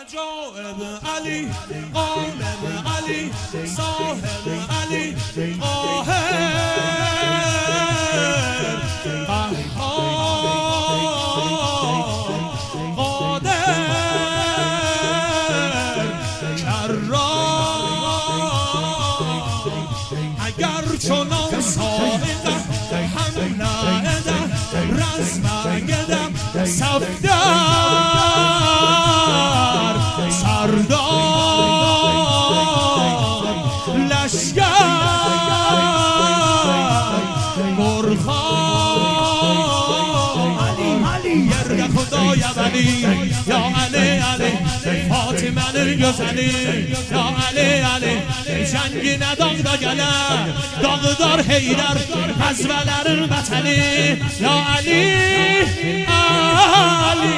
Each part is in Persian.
عجائب علی غالب علی صاحب علی قاهر قهار قادر کرار اگر چنان ساعدم هم نعدم رزم گدم صفدر سردار لشگر مرخان یر خدای ولی یا علی علی فاطمه گزلی یا علی علی جنگی نداغ دا گلر داغدار حیدر غزوه‌لر بطلی یا علی علی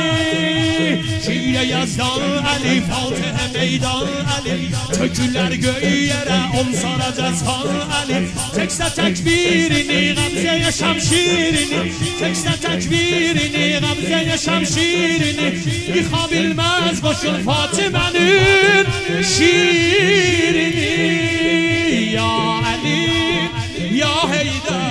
شیر یزدان علی فاتح میدان علی تکلر گویره امسار جزان علی تکست تکبیرینی غمزه شمشیرینی تکست تکبیرینی غمزه شمشیرینی میخوام المز باشون فاطمه شیرینی یا علی یا حیدر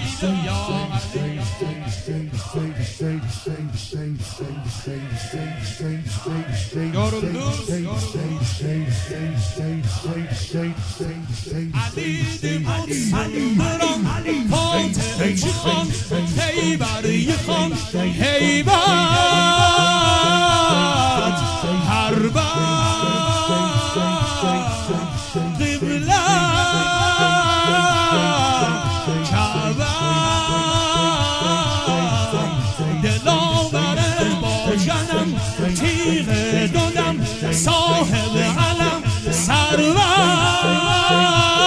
علی دیمون فاتح چی خان هیبری خان هیبت هر قبله کعبه دلاور با جنم تیغ دودم صاحب علم سرور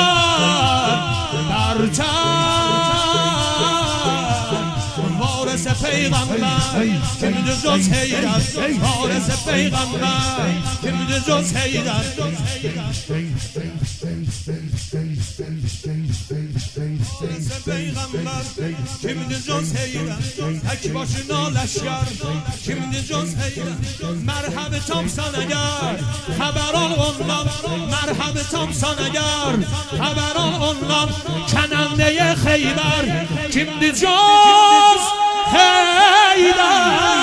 وارث پیغمبر که میده جز حیدر وارث پیغمبر که میده جز حیدر وارث پیغمبر که میده جز حیدر تک باشه نالشگر که میده جز حیدر مرحب تامسان اگر خبران اونلان مرحب تامسان اگر خبران اونلان کننده خیبر که میده جز حیدر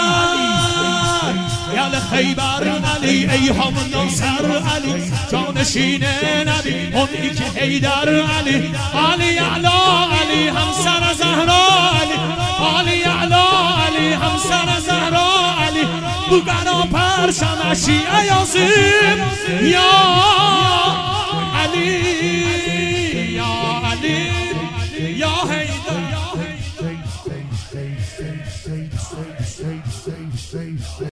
یل خیبر علی ای هم ناصر علی جانشین نبی اونی که حیدر علی علی اعلا علی همسر زهرا علی علی اعلا علی همسر زهرا علی بو بنا پرشم شیعه یاسین یا